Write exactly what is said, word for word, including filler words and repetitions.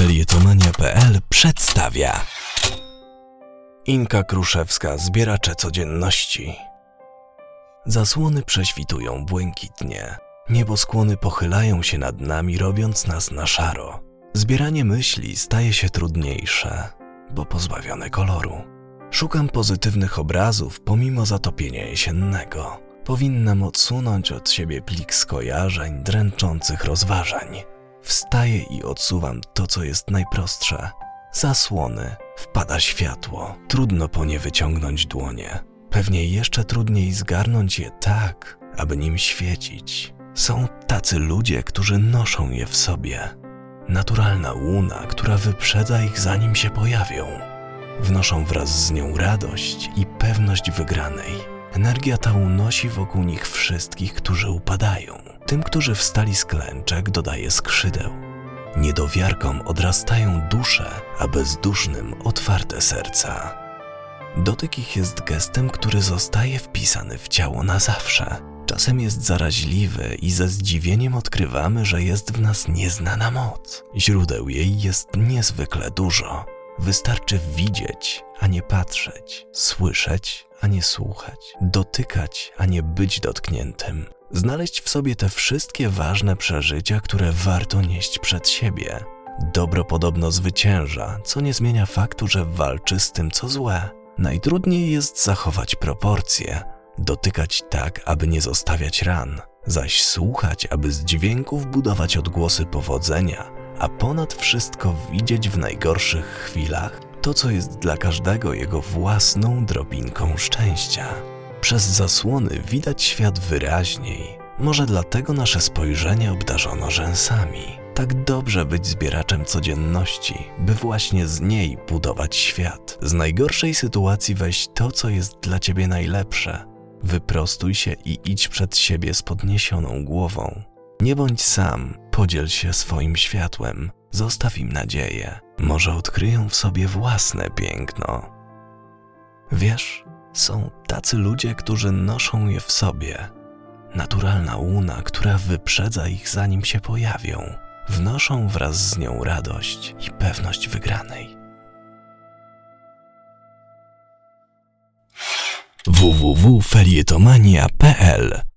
Felietomania kropka pe el przedstawia Inka Kruszewska, zbieracze codzienności. Zasłony prześwitują błękitnie. Nieboskłony pochylają się nad nami, robiąc nas na szaro. Zbieranie myśli staje się trudniejsze, bo pozbawione koloru. Szukam pozytywnych obrazów pomimo zatopienia jesiennego. Powinnam odsunąć od siebie plik skojarzeń, dręczących rozważań. Wstaję i odsuwam to, co jest najprostsze. Zasłony. Wpada światło. Trudno po nie wyciągnąć dłonie. Pewnie jeszcze trudniej zgarnąć je tak, aby nim świecić. Są tacy ludzie, którzy noszą je w sobie. Naturalna łuna, która wyprzedza ich, zanim się pojawią. Wnoszą wraz z nią radość i pewność wygranej. Energia ta unosi wokół nich wszystkich, którzy upadają. Tym, którzy wstali z klęczek, dodaje skrzydeł. Niedowiarkom odrastają dusze, a bezdusznym otwarte serca. Dotyk ich jest gestem, który zostaje wpisany w ciało na zawsze. Czasem jest zaraźliwy i ze zdziwieniem odkrywamy, że jest w nas nieznana moc. Źródeł jej jest niezwykle dużo. Wystarczy widzieć, a nie patrzeć, słyszeć, a nie słuchać, dotykać, a nie być dotkniętym. Znaleźć w sobie te wszystkie ważne przeżycia, które warto nieść przed siebie. Dobro podobno zwycięża, co nie zmienia faktu, że walczy z tym, co złe. Najtrudniej jest zachować proporcje, dotykać tak, aby nie zostawiać ran, zaś słuchać, aby z dźwięków budować odgłosy powodzenia, a ponad wszystko widzieć w najgorszych chwilach to, co jest dla każdego jego własną drobinką szczęścia. Przez zasłony widać świat wyraźniej. Może dlatego nasze spojrzenie obdarzono rzęsami. Tak dobrze być zbieraczem codzienności, by właśnie z niej budować świat. Z najgorszej sytuacji weź to, co jest dla ciebie najlepsze. Wyprostuj się i idź przed siebie z podniesioną głową. Nie bądź sam, podziel się swoim światłem, zostaw im nadzieję. Może odkryją w sobie własne piękno. Wiesz, są tacy ludzie, którzy noszą je w sobie. Naturalna łuna, która wyprzedza ich, zanim się pojawią. Wnoszą wraz z nią radość i pewność wygranej. w w w kropka felietomania kropka pe el